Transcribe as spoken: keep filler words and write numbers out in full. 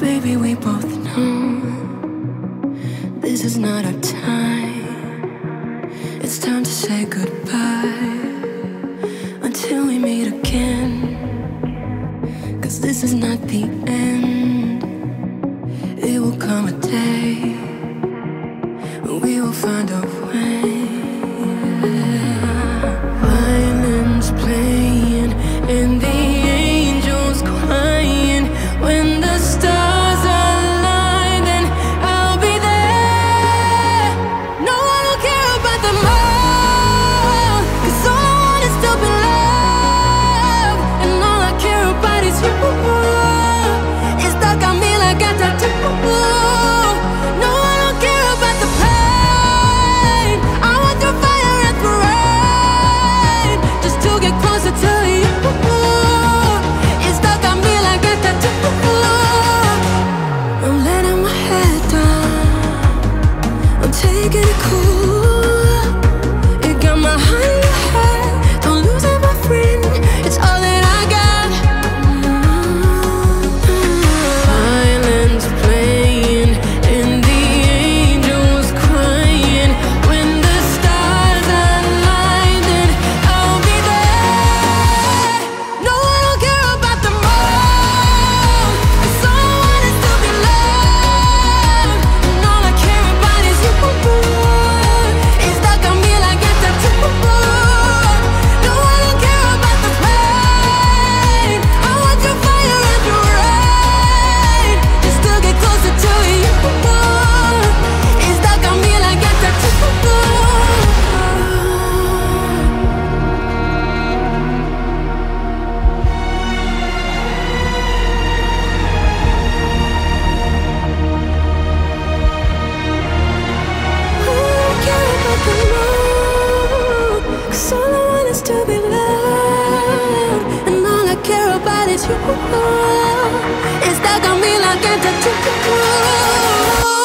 Baby, we both know this is not our time. It's time to say goodbye until we meet again. 'Cause this is not the end. It will come a day when we will find a way. Violins playing and the angels crying. When the stars align, then I'll be there. No, I don't care about them all, 'cause all I want is to be loved. And all I care about is you. It's stuck on me like a tattoo. No, I don't care about the pain. I want through fire and through rain, just to get closer to you. It's stuck on me like a tattoo. I'm letting my head down, I'm taking it cool. You got my heart in your head, don't lose it, my friend. It's all that I got. Violins playing and the angels crying. When the stars align, then I'll be there. No, I don't care about them all, 'cause all I want is to be loved. And all I care about is you. It's stuck on me like a tattoo. No, I don't care about the pain. I want your fire and your rain, just to get closer to you. It's stuck on me like a tattoo. Cause all I want is to be loved, and all I care about is you. It's stuck on me like a tattoo.